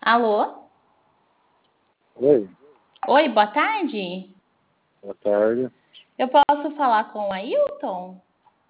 Alô? Oi, Oi, boa tarde. boa tarde. Eu posso falar com o Ailton?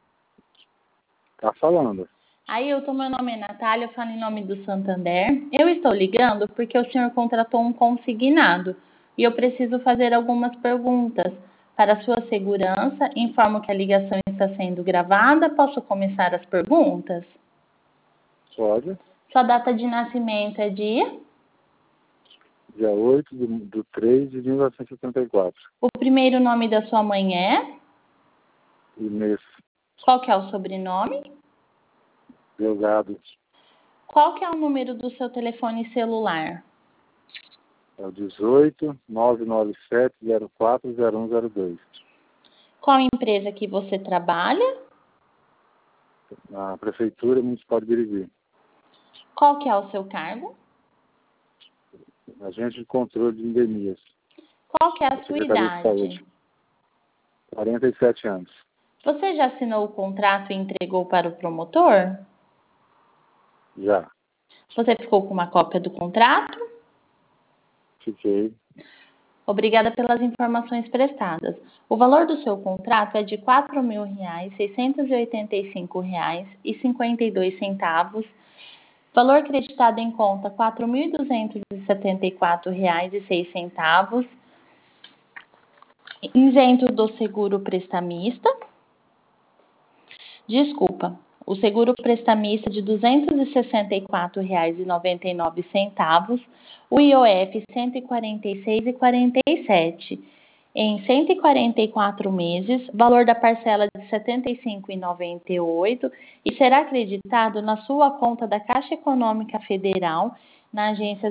Tá falando. Ailton, meu nome é Natália, eu falo em nome do Santander. Eu estou ligando porque o senhor contratou um consignado e eu preciso fazer algumas perguntas. Para sua segurança, informo que a ligação está sendo gravada. Posso começar as perguntas? Pode. Sua data de nascimento é dia? Dia 8 do 3 de 1974. O primeiro nome da sua mãe é? E mês Qual que é o sobrenome? Delgado Qual que é o número do seu telefone celular? é o 18 997 04 0102. Qual empresa que você trabalha? Na Prefeitura Municipal de Birigui. Qual que é o seu cargo? Agente de controle de endemias. Qual que é a sua Secretaria de idade? Saúde. 47 anos. Você já assinou o contrato e entregou para o promotor? Já. Você ficou com uma cópia do contrato? Fiquei. Obrigada pelas informações prestadas. O valor do seu contrato é de R$ 4.685,52. Valor creditado em conta R$ 4.274,06. Isento do seguro prestamista. Desculpa, o seguro prestamista de R$ 264,99, o IOF R$ 146,47, em 144 meses, valor da parcela de R$ 75,98 e será acreditado na sua conta da Caixa Econômica Federal, na agência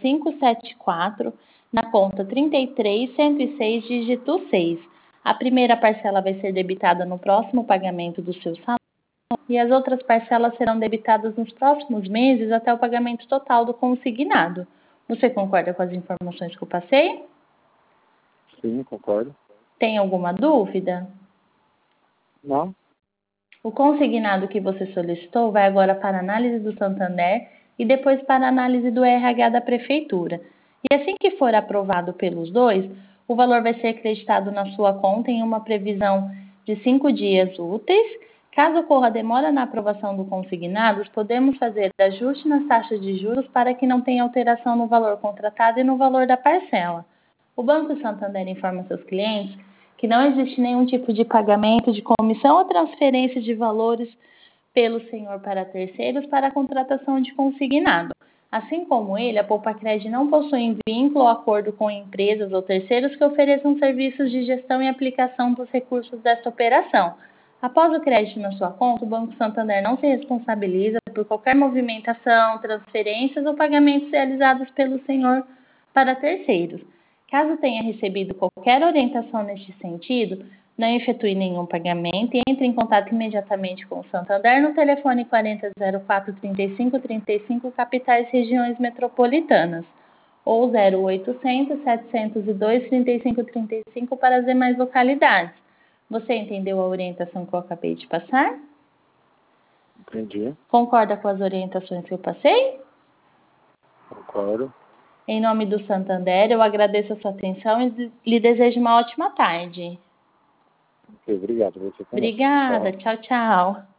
0574, na conta 33106, dígito 6. A primeira parcela vai ser debitada no próximo pagamento do seu salário e as outras parcelas serão debitadas nos próximos meses até o pagamento total do consignado. Você concorda com as informações que eu passei? Sim, concordo. Tem alguma dúvida? Não? O consignado que você solicitou vai agora para a análise do Santander e depois para a análise do RH da Prefeitura. E assim que for aprovado pelos dois, o valor vai ser acreditado na sua conta em uma previsão de 5 dias úteis. Caso ocorra demora na aprovação do consignado, podemos fazer ajuste nas taxas de juros para que não tenha alteração no valor contratado e no valor da parcela. O Banco Santander informa seus clientes que não existe nenhum tipo de pagamento de comissão ou transferência de valores pelo senhor para terceiros para a contratação de consignado. Assim como ele, a Poupa-Cred não possui vínculo ou acordo com empresas ou terceiros que ofereçam serviços de gestão e aplicação dos recursos desta operação. Após o crédito na sua conta, o Banco Santander não se responsabiliza por qualquer movimentação, transferências ou pagamentos realizados pelo senhor para terceiros. Caso tenha recebido qualquer orientação neste sentido, não efetue nenhum pagamento e entre em contato imediatamente com o Santander no telefone 4004 3535, capitais regiões metropolitanas, ou 0800 702 3535 para as demais localidades. Você entendeu a orientação que eu acabei de passar? Entendi. Concorda com as orientações que eu passei? Concordo. Em nome do Santander, eu agradeço a sua atenção e lhe desejo uma ótima tarde. Ok, obrigado. Você também. Obrigada. Tchau. Tchau, tchau.